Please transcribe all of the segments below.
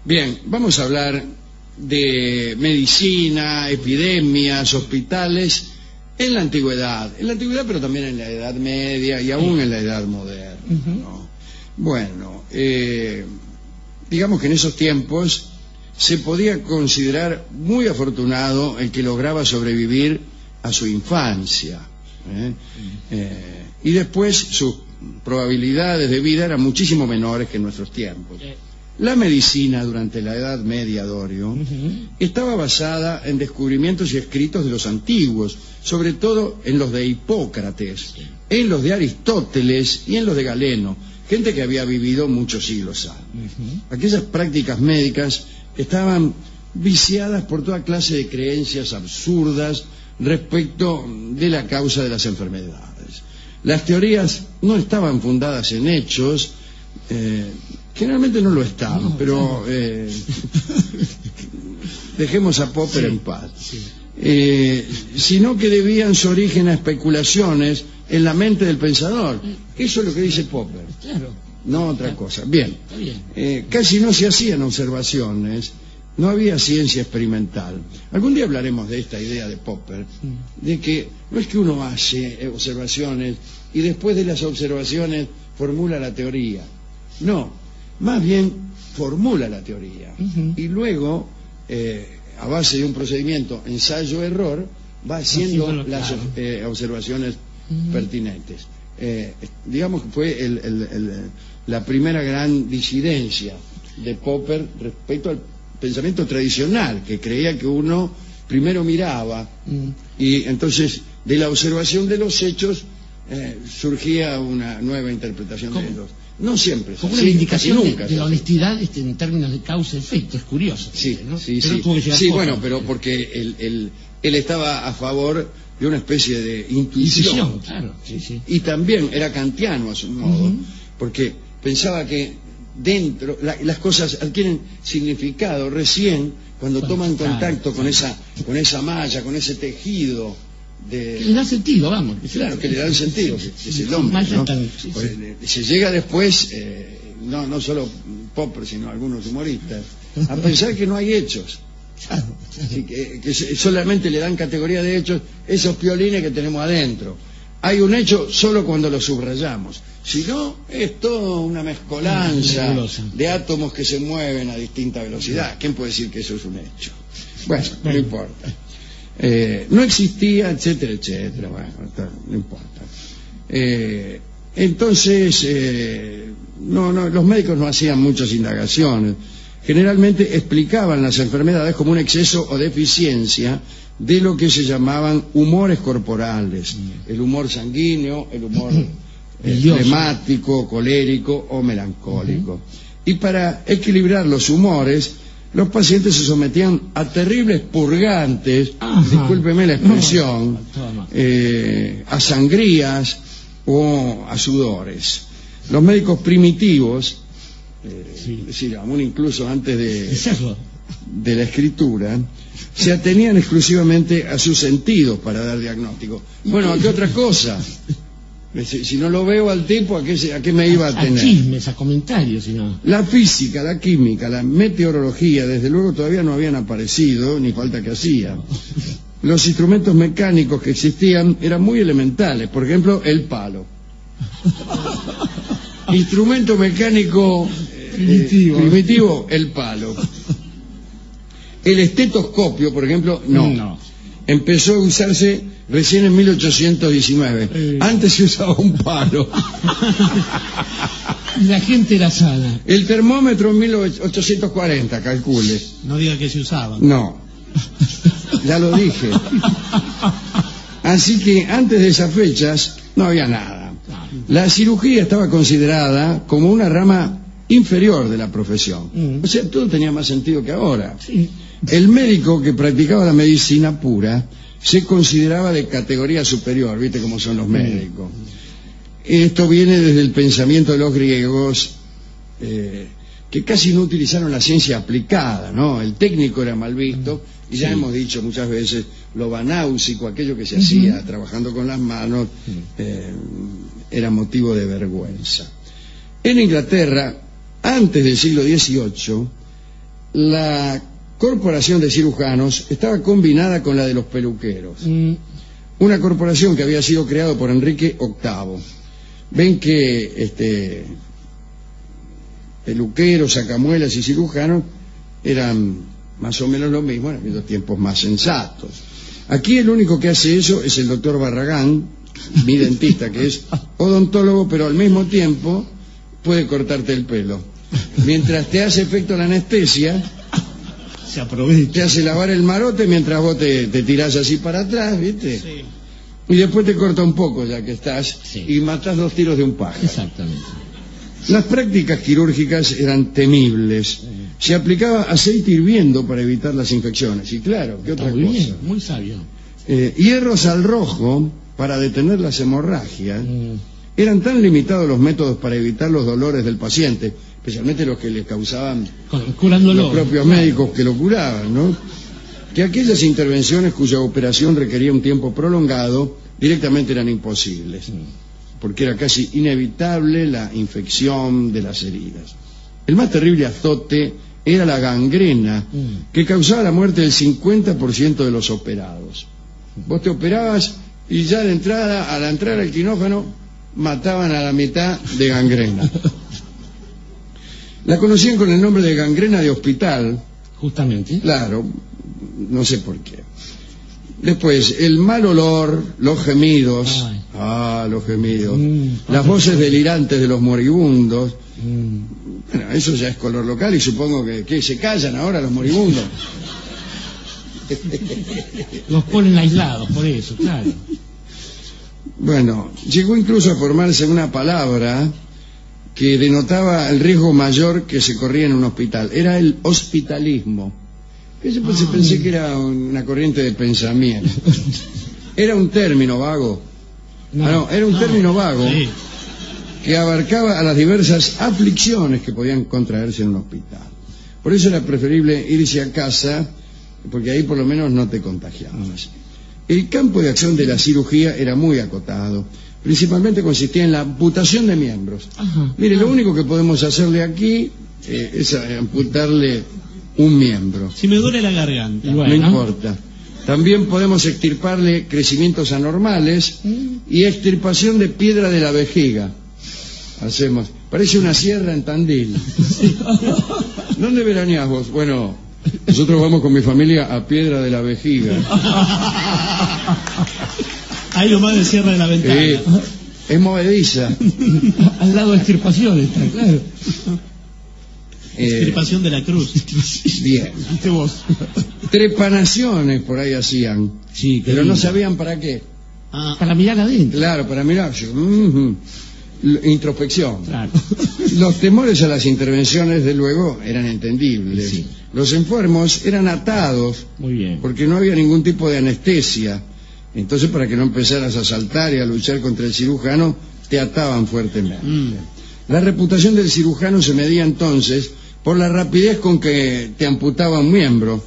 Bien, vamos a hablar de medicina, epidemias, hospitales en la antigüedad, pero también en la Edad Media y aún en la Edad Moderna, ¿no? Bueno, digamos que en esos tiempos se podía considerar muy afortunado el que lograba sobrevivir a su infancia, y después sus probabilidades de vida eran muchísimo menores que en nuestros tiempos. La medicina durante la Edad Media, Dorio, estaba basada en descubrimientos y escritos de los antiguos, sobre todo en los de Hipócrates, en los de Aristóteles y en los de Galeno, gente que había vivido muchos siglos antes. Aquellas prácticas médicas estaban viciadas por toda clase de creencias absurdas respecto de la causa de las enfermedades. Las teorías no estaban fundadas en hechos, generalmente no lo estaban, pero dejemos a Popper en paz, sino que debían su origen a especulaciones en la mente del pensador. Eso es lo que dice Popper, no otra cosa. Bien, casi no se hacían observaciones, no había ciencia experimental. Algún día hablaremos de esta idea de Popper, de que no es que uno hace observaciones y después de las observaciones formula la teoría. No, más bien formula la teoría y luego, a base de un procedimiento ensayo-error, va haciendo las observaciones pertinentes. Digamos que fue la primera gran disidencia de Popper respecto al pensamiento tradicional, que creía que uno primero miraba y entonces de la observación de los hechos surgía una nueva interpretación de ellos. No siempre. Como una indicación de la honestidad en términos de causa-efecto, es curioso. Sí, ¿no? sí, sí, bueno, pero porque él estaba a favor de una especie de intuición. Claro, sí. Y también era kantiano a su modo, porque pensaba que dentro, las cosas adquieren significado recién cuando toman contacto con esa malla, con ese tejido. Que le da sentido, vamos. Claro, que le dan sentido, que es el hombre, ¿no? Se llega después, no solo Popper, sino algunos humoristas, a pensar que no hay hechos. Así que solamente le dan categoría de hechos esos piolines que tenemos adentro. Hay un hecho solo cuando lo subrayamos. Si no, es todo una mezcolanza de átomos que se mueven a distinta velocidad. ¿Quién puede decir que eso es un hecho? Bueno, no importa. No existía, etcétera, etcétera. Bueno, no importa. Entonces, los médicos no hacían muchas indagaciones. Generalmente explicaban las enfermedades como un exceso o deficiencia de lo que se llamaban humores corporales. El humor sanguíneo, el humor flemático, colérico o melancólico. Y para equilibrar los humores, los pacientes se sometían a terribles purgantes, discúlpeme la expresión, a sangrías o a sudores. Los médicos primitivos, es decir, aún incluso antes de la escritura, se atenían exclusivamente a sus sentidos para dar diagnóstico. Bueno, ¿a qué otra cosa? Si no lo veo al tipo, ¿a qué me iba a tener? A chismes, a comentarios, si no. La física, la química, la meteorología, desde luego todavía no habían aparecido, ni falta que hacía. Los instrumentos mecánicos que existían eran muy elementales, por ejemplo, el palo. Instrumento mecánico primitivo, el palo. El estetoscopio, por ejemplo, no. Empezó a usarse recién en 1819. Antes se usaba un palo. La gente era sana. El termómetro en 1840, calcule. No diga que se usaba. No, ya lo dije. Así que antes de esas fechas no había nada. La cirugía estaba considerada como una rama inferior de la profesión. O sea, todo tenía más sentido que ahora. El médico que practicaba la medicina pura se consideraba de categoría superior, ¿viste cómo son los médicos? Esto viene desde el pensamiento de los griegos, que casi no utilizaron la ciencia aplicada, ¿no? El técnico era mal visto, y ya hemos dicho muchas veces, lo banáusico, aquello que se hacía trabajando con las manos, era motivo de vergüenza. En Inglaterra, antes del siglo XVIII, La corporación de cirujanos estaba combinada con la de los peluqueros. Una corporación que había sido creada por Enrique VIII. Ven que peluqueros, sacamuelas y cirujanos eran más o menos lo mismo en aquellos tiempos más sensatos. Aquí el único que hace eso es el doctor Barragán, mi dentista, que es odontólogo, pero al mismo tiempo puede cortarte el pelo. Mientras te hace efecto la anestesia, se aprovecha. Te hace lavar el marote mientras vos te tirás así para atrás, ¿viste? Sí. Y después te corta un poco ya que estás, sí, y matás 2 tiros de un pájaro. Exactamente. Las prácticas quirúrgicas eran temibles. Sí. Se aplicaba aceite hirviendo para evitar las infecciones. Y claro, ¿qué otra cosa? Bien, muy sabio. Hierros al rojo para detener las hemorragias. Eran tan limitados los métodos para evitar los dolores del paciente, especialmente los que le causaban los propios médicos que lo curaban, ¿no? Que aquellas intervenciones cuya operación requería un tiempo prolongado directamente eran imposibles, porque era casi inevitable la infección de las heridas. El más terrible azote era la gangrena, que causaba la muerte del 50% de los operados. Vos te operabas y ya de entrada, al entrar al quirófano, mataban a la mitad de gangrena. La conocían con el nombre de gangrena de hospital. Justamente. Claro, no sé por qué. Después, el mal olor, los gemidos. Los gemidos. Las voces delirantes de los moribundos. Bueno, eso ya es color local y supongo que se callan ahora los moribundos. Los ponen aislados, por eso, claro. Bueno, llegó incluso a formarse una palabra que denotaba el riesgo mayor que se corría en un hospital. Era el hospitalismo. Yo pensé que era una corriente de pensamiento. Era un término vago. Era un término vago, sí, que abarcaba a las diversas aflicciones que podían contraerse en un hospital. Por eso era preferible irse a casa, porque ahí por lo menos no te contagiabas. El campo de acción de la cirugía era muy acotado. Principalmente consistía en la amputación de miembros. Mire, lo único que podemos hacerle aquí es amputarle un miembro. Si me duele la garganta. No importa. También podemos extirparle crecimientos anormales y extirpación de piedra de la vejiga. Hacemos. Parece una sierra en Tandil. ¿Dónde veraneás vos? Bueno, nosotros vamos con mi familia a Piedra de la Vejiga. Ahí nomás de Sierra de la Ventana. Sí, es movediza. Al lado de extirpación está, claro. Extirpación de la cruz. Bien. ¿Viste vos? Trepanaciones por ahí hacían. Sí, pero no sabían para qué. Para mirar adentro. Claro, para mirar. Introspección. Claro. Los temores a las intervenciones, de luego, eran entendibles. Sí. Los enfermos eran atados. Muy bien. Porque no había ningún tipo de anestesia. Entonces, para que no empezaras a saltar y a luchar contra el cirujano, te ataban fuertemente. La reputación del cirujano se medía entonces por la rapidez con que te amputaba un miembro.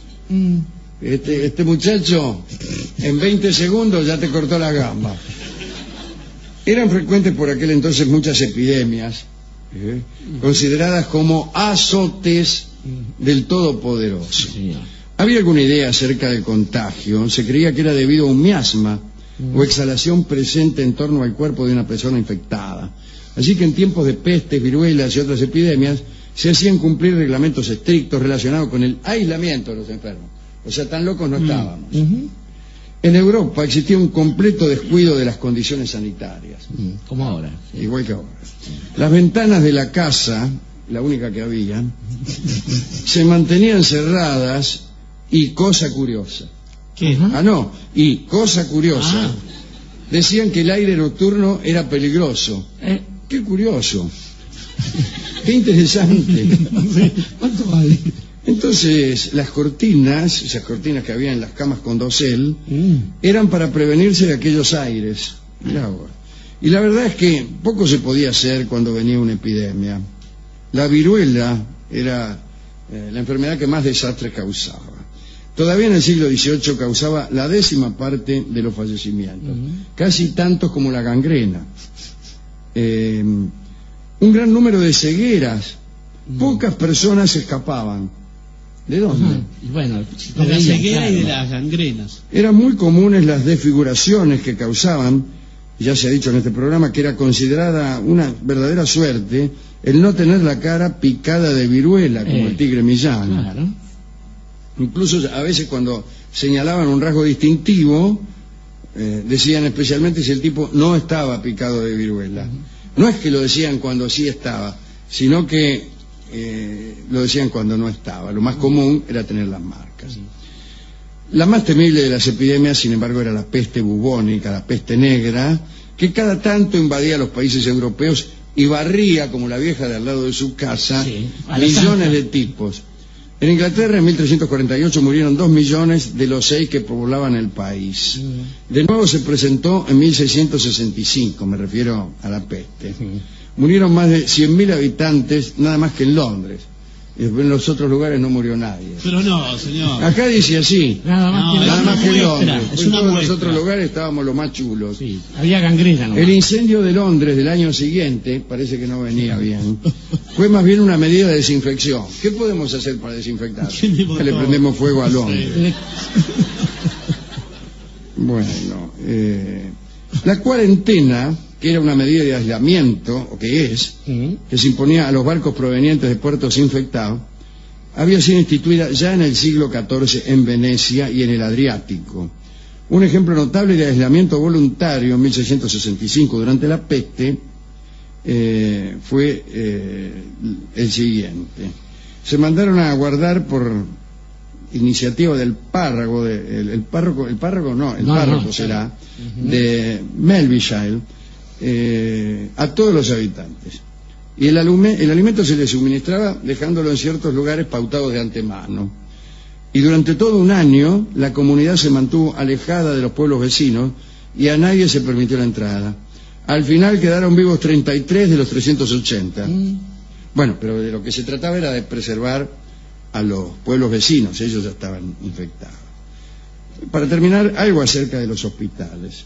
Este muchacho, en 20 segundos ya te cortó la gamba. Eran frecuentes por aquel entonces muchas epidemias, consideradas como azotes del Todopoderoso. Sí. Había alguna idea acerca del contagio. Se creía que era debido a un miasma o exhalación presente en torno al cuerpo de una persona infectada. Así que en tiempos de pestes, viruelas y otras epidemias se hacían cumplir reglamentos estrictos relacionados con el aislamiento de los enfermos. O sea, tan locos no estábamos. En Europa existía un completo descuido de las condiciones sanitarias. Como ahora. Igual que ahora. Las ventanas de la casa, la única que había, se mantenían cerradas y cosa curiosa. ¿Qué? Y cosa curiosa. Decían que el aire nocturno era peligroso. Qué curioso. Qué interesante. ¿Cuánto vale? Entonces, las cortinas, esas cortinas que había en las camas con dosel, eran para prevenirse de aquellos aires. Mirá vos. Y la verdad es que poco se podía hacer cuando venía una epidemia. La viruela era la enfermedad que más desastres causaba. Todavía en el siglo XVIII causaba la 10ª parte de los fallecimientos, casi tantos como la gangrena. Un gran número de cegueras. Pocas personas escapaban. ¿De dónde? Ajá. Y bueno, de la ceguera y de las gangrenas. Eran muy comunes las desfiguraciones que causaban, ya se ha dicho en este programa, que era considerada una verdadera suerte el no tener la cara picada de viruela, como el tigre Millán. Claro. Incluso a veces cuando señalaban un rasgo distintivo, decían especialmente si el tipo no estaba picado de viruela. No es que lo decían cuando sí estaba, sino que lo decían cuando no estaba. Lo más común era tener las marcas. La más temible de las epidemias, sin embargo, era la peste bubónica, la peste negra, que cada tanto invadía los países europeos y barría, como la vieja de al lado de su casa, millones de tipos. En Inglaterra, en 1348, murieron 2 millones de los 6 que poblaban el país. De nuevo se presentó en 1665, me refiero a la peste. Murieron más de 100.000 habitantes, nada más que en Londres. Y en los otros lugares no murió nadie. Pero no, señor. Acá dice así, Nada más que en Londres. Es En una todos los muestra. otros lugares estábamos los más chulos. Sí, había gangrena, ¿no? El incendio de Londres del año siguiente, parece que no venía bien, fue más bien una medida de desinfección. ¿Qué podemos hacer para desinfectar? Le prendemos fuego a Londres. Bueno, la cuarentena, que era una medida de aislamiento, o que es, que se imponía a los barcos provenientes de puertos infectados, había sido instituida ya en el siglo XIV en Venecia y en el Adriático. Un ejemplo notable de aislamiento voluntario en 1665 durante la peste fue el siguiente. Se mandaron a guardar por iniciativa del párroco, el párroco será, de Melvishire, a todos los habitantes. Y el alimento se les suministraba dejándolo en ciertos lugares pautados de antemano. Y durante todo un año la comunidad se mantuvo alejada de los pueblos vecinos y a nadie se permitió la entrada. Al final quedaron vivos 33 de los 380. Bueno, pero de lo que se trataba era de preservar a los pueblos vecinos, ellos ya estaban infectados. Para terminar, algo acerca de los hospitales.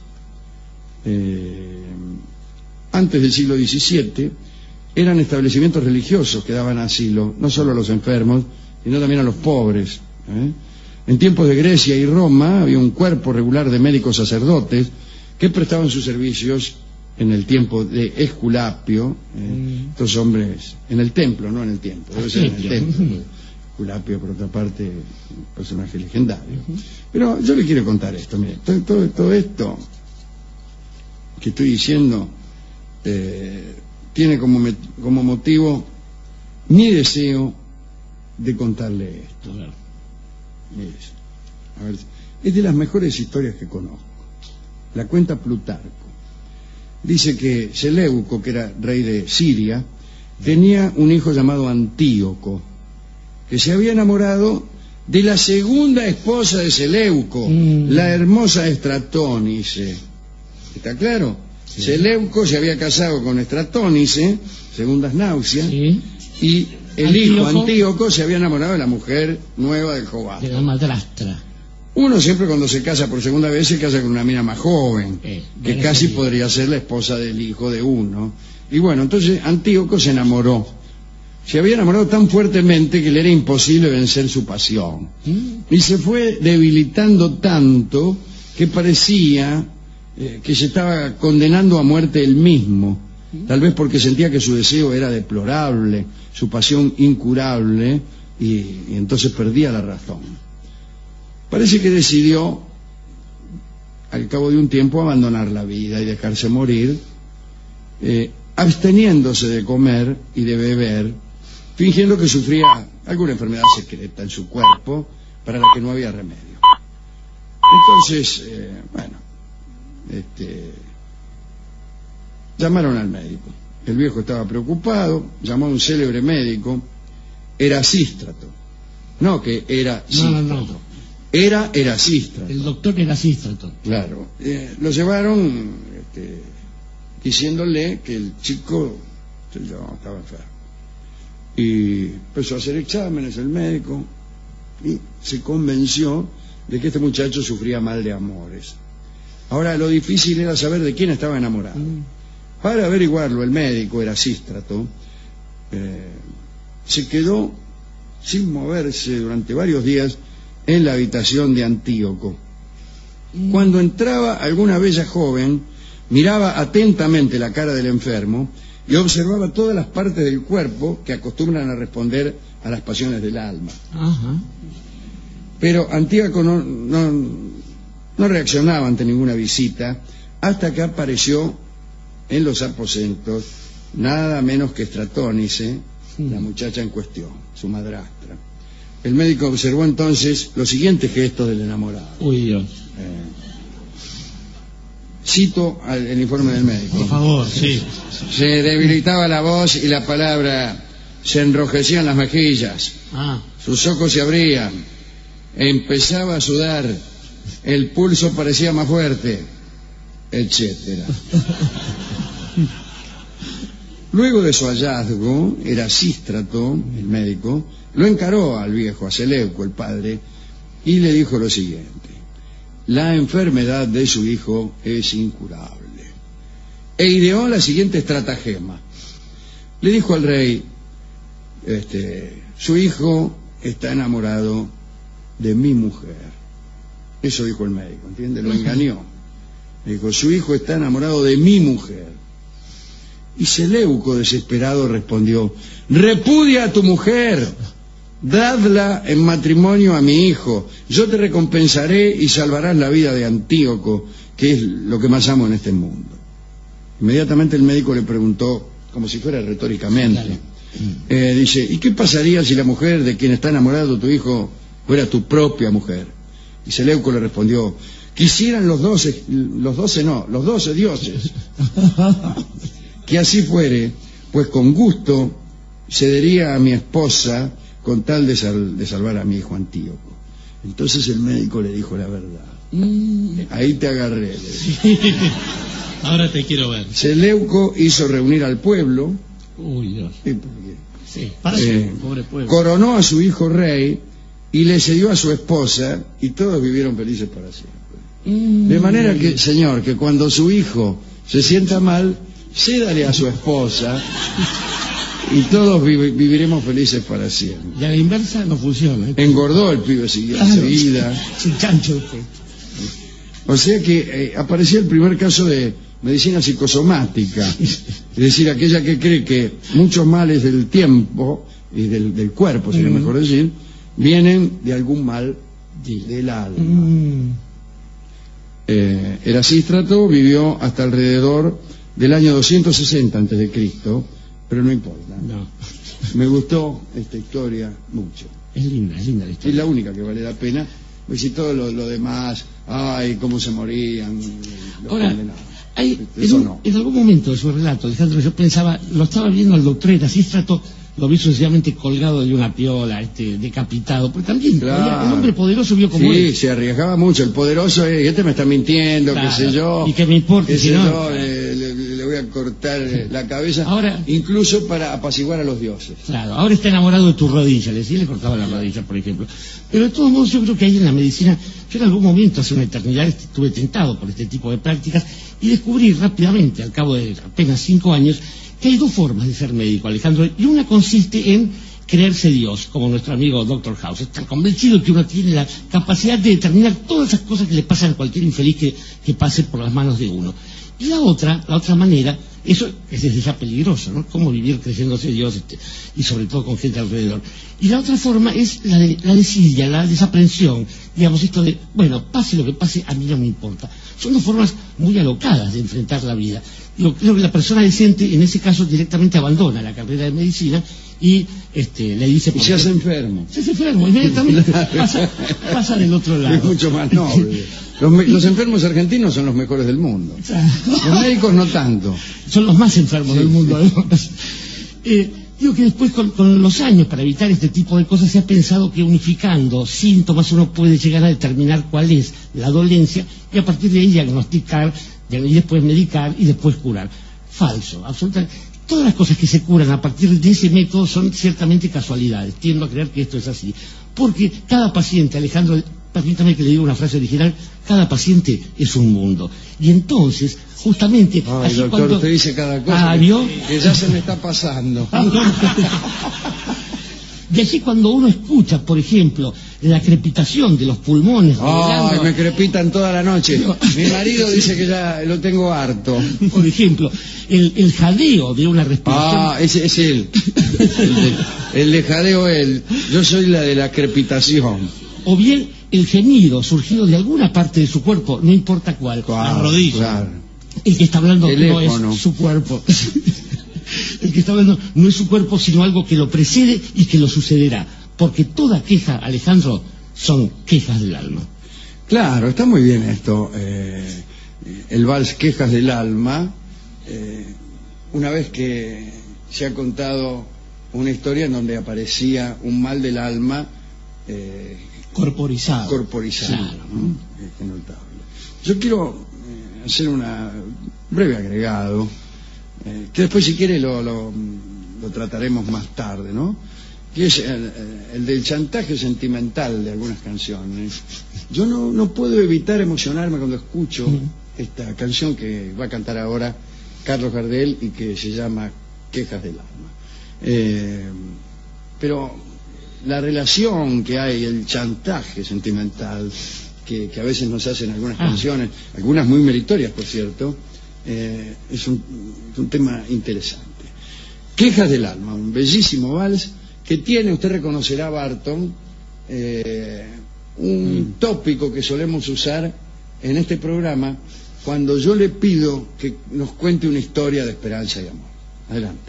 Antes del siglo XVII eran establecimientos religiosos que daban asilo, no solo a los enfermos, sino también a los pobres. En tiempos de Grecia y Roma había un cuerpo regular de médicos sacerdotes que prestaban sus servicios en el tiempo de Esculapio, estos hombres, en el templo, no en el tiempo, debe ser en el templo. Esculapio, por otra parte, un personaje legendario. Pero yo le quiero contar esto, mire, todo esto que estoy diciendo tiene como motivo mi deseo de contarle esto. Mire, a ver, es de las mejores historias que conozco. La cuenta Plutarco. Dice que Seleuco, que era rey de Siria, tenía un hijo llamado Antíoco, que se había enamorado de la segunda esposa de Seleuco, la hermosa Estratónice. ¿Está claro? Sí. Seleuco se había casado con Estratónice, segundas náuseas, y el hijo Antíoco se había enamorado de la mujer nueva del Jovato. De la madrastra. Uno siempre cuando se casa por segunda vez se casa con una mina más joven, que casi podría ser la esposa del hijo de uno. Y bueno, entonces Antíoco se enamoró. Se había enamorado tan fuertemente que le era imposible vencer su pasión. Y se fue debilitando tanto que parecía que se estaba condenando a muerte él mismo. Tal vez porque sentía que su deseo era deplorable, su pasión incurable, y entonces perdía la razón. Parece que decidió, al cabo de un tiempo, abandonar la vida y dejarse morir, absteniéndose de comer y de beber, fingiendo que sufría alguna enfermedad secreta en su cuerpo para la que no había remedio. Entonces, llamaron al médico. El viejo estaba preocupado, llamó a un célebre médico, Erasístrato. No que era Sístrato. No. Era Erasístrato. El doctor Erasístrato. Claro. Lo llevaron diciéndole que el chico estaba enfermo. Y empezó a hacer exámenes el médico y se convenció de que este muchacho sufría mal de amores. Ahora, lo difícil era saber de quién estaba enamorado. Para averiguarlo, el médico Erasístrato se quedó sin moverse durante varios días en la habitación de Antíoco. Cuando entraba alguna bella joven, miraba atentamente la cara del enfermo y observaba todas las partes del cuerpo que acostumbran a responder a las pasiones del alma. Ajá. Pero Antíoco no reaccionaba ante ninguna visita hasta que apareció en los aposentos nada menos que Estratónice, la muchacha en cuestión, su madrastra. El médico observó entonces los siguientes gestos del enamorado. Uy, Dios. Cito el informe del médico. Por favor, sí. Se debilitaba la voz y la palabra se enrojecían las mejillas. Sus ojos se abrían. Empezaba a sudar. El pulso parecía más fuerte, etcétera. Luego de su hallazgo, Erasístrato, el médico, lo encaró al viejo, a Seleuco, el padre, y le dijo lo siguiente: la enfermedad de su hijo es incurable. E ideó la siguiente estratagema. Le dijo al rey, su hijo está enamorado de mi mujer. Eso dijo el médico, ¿entiende? Lo engañó. Le dijo, su hijo está enamorado de mi mujer. Y Seleuco, desesperado, respondió, repudia a tu mujer, dadla en matrimonio a mi hijo, yo te recompensaré y salvarás la vida de Antíoco, que es lo que más amo en este mundo. Inmediatamente el médico le preguntó, como si fuera retóricamente, dice, ¿y qué pasaría si la mujer de quien está enamorado tu hijo fuera tu propia mujer? Y Seleuco le respondió, quisieran los 12 dioses que así fuere, pues con gusto cedería a mi esposa con tal de salvar a mi hijo Antíoco. Entonces el médico le dijo la verdad. Ahí te agarré. Ahora te quiero ver. Seleuco hizo reunir al pueblo. Uy, Dios. Pobre pueblo. Coronó a su hijo rey y le cedió a su esposa y todos vivieron felices para siempre. De manera que, señor, que cuando su hijo se sienta mal, cédale a su esposa y todos viviremos felices para siempre. Y a la inversa no funciona. Engordó el pibe enseguida. Sin chancho usted. O sea que apareció el primer caso de medicina psicosomática, es decir, aquella que cree que muchos males del tiempo y del cuerpo, sería mejor decir, vienen de algún mal del alma. Erasístrato vivió hasta alrededor del año 260 a.C., pero no importa. No. Me gustó esta historia mucho. Es linda la historia. Es la única que vale la pena, pues si todo lo demás, ay, cómo se morían los condenados. En algún momento de su relato, Alejandro, yo pensaba, lo estaba viendo al doctor Erasístrato, lo vi sucesivamente colgado de una piola, decapitado, pero también el hombre poderoso vio como sí, se arriesgaba mucho, el poderoso, este me está mintiendo, claro, qué sé yo, y que me importa, si no, le voy a cortar la cabeza, ahora, incluso para apaciguar a los dioses. Claro, ahora está enamorado de tu rodilla, le cortaba la rodilla, por ejemplo. Pero de todos modos yo creo que ahí en la medicina, yo en algún momento, hace una eternidad, estuve tentado por este tipo de prácticas y descubrí rápidamente, al cabo de apenas 5 años, que hay dos formas de ser médico, Alejandro, y una consiste en creerse Dios, como nuestro amigo Dr. House, estar convencido que uno tiene la capacidad de determinar todas esas cosas que le pasan a cualquier infeliz que pase por las manos de uno. Y la otra manera, eso es desde ya peligroso, ¿no? Cómo vivir creyéndose Dios y sobre todo con gente alrededor. Y la otra forma es la desidia, la desaprensión, digamos, esto de, bueno, pase lo que pase, a mí no me importa. Son dos formas muy alocadas de enfrentar la vida. Yo creo que la persona decente, en ese caso, directamente abandona la carrera de medicina y le dice... Y se hace enfermo. Se hace enfermo, inmediatamente pasa del otro lado. Es mucho más noble. Los enfermos argentinos son los mejores del mundo. Los médicos no tanto. Son los más enfermos del mundo, además. Digo que después, con los años, para evitar este tipo de cosas, se ha pensado que unificando síntomas uno puede llegar a determinar cuál es la dolencia y a partir de ahí diagnosticar, y después medicar y después curar. Falso, absolutamente. Todas las cosas que se curan a partir de ese método son ciertamente casualidades. Tiendo a creer que esto es así. Porque cada paciente, Alejandro, permítame que le diga una frase original, cada paciente es un mundo. Y entonces, justamente... Ay, doctor, cuando... usted dice cada cosa que ya se me está pasando. De allí cuando uno escucha, por ejemplo, la crepitación de los pulmones. Ay, me crepitan toda la noche. Mi marido dice que ya lo tengo harto. Por ejemplo, el jadeo de una respiración. Ah, ese es él. El de jadeo él. Yo soy la de la crepitación. O bien el gemido surgido de alguna parte de su cuerpo, no importa cuál. Claro, la rodilla. claro. El que está hablando Teléfono. no es su cuerpo. El que está hablando no es su cuerpo, sino algo que lo precede y que lo sucederá. Porque toda queja, Alejandro, son quejas del alma. Claro, está muy bien esto. El vals Quejas del Alma. Una vez que se ha contado una historia en donde aparecía un mal del alma Corporizado. Claro. ¿no? Es notable. Yo quiero hacer un breve agregado, que después si quiere lo trataremos más tarde, ¿no? Que es el del chantaje sentimental de algunas canciones. Yo no puedo evitar emocionarme cuando escucho esta canción que va a cantar ahora Carlos Gardel y que se llama Quejas del Alma. Pero la relación que hay, el chantaje sentimental que a veces nos hacen algunas canciones, algunas muy meritorias, por cierto, es un tema interesante. Quejas del Alma, un bellísimo vals que tiene, usted reconocerá, Barton, un tópico que solemos usar en este programa cuando yo le pido que nos cuente una historia de esperanza y amor. Adelante.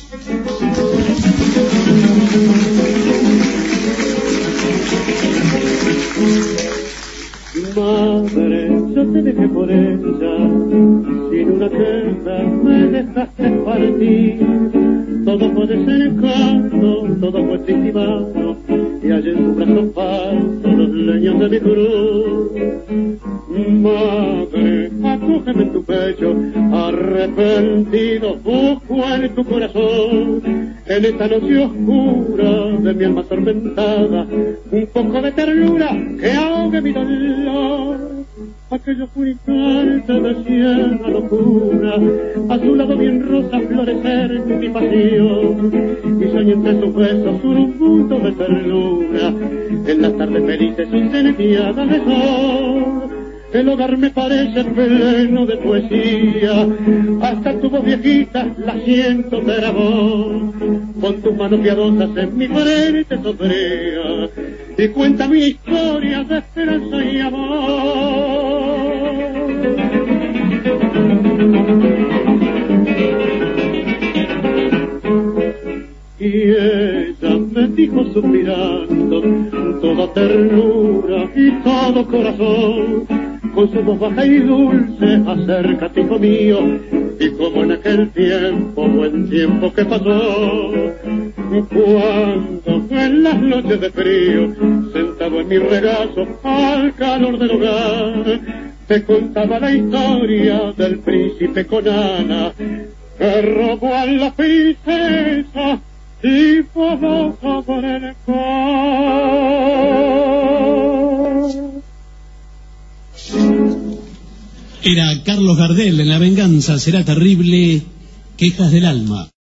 Madre, yo te dejé por ella, sin una queja me dejaste partir. Todo puede ser encanto, todo fue triste y vano, y allí en tu brazo falso los leños de mi cruz. Madre, acógeme en tu pecho, arrepentido, busco en tu corazón, en esta noche oscura de mi alma atormentada, un poco de ternura que ahogue mi dolor. Aquello fue instante de ciega locura, a su lado bien rosa florecer mi pasión, y soñé entre sus besos un punto de ternura, en las tardes felices incendiadas de sol. El hogar me parece pleno de poesía, hasta tu voz viejita la siento de voz. Con tus manos piadosas en mi frente sombrea, y cuenta mi historia de esperanza y amor. Y ella me dijo suspirando, toda ternura y todo corazón, con su voz baja y dulce, acércate, hijo mío, y como en aquel tiempo, buen tiempo que pasó, cuando en las noches de frío, sentado en mi regazo, al calor del hogar, te contaba la historia del príncipe con Ana, que robó a la princesa y voló sobre el mar. Era Carlos Gardel en La venganza será terrible, Quejas del Alma.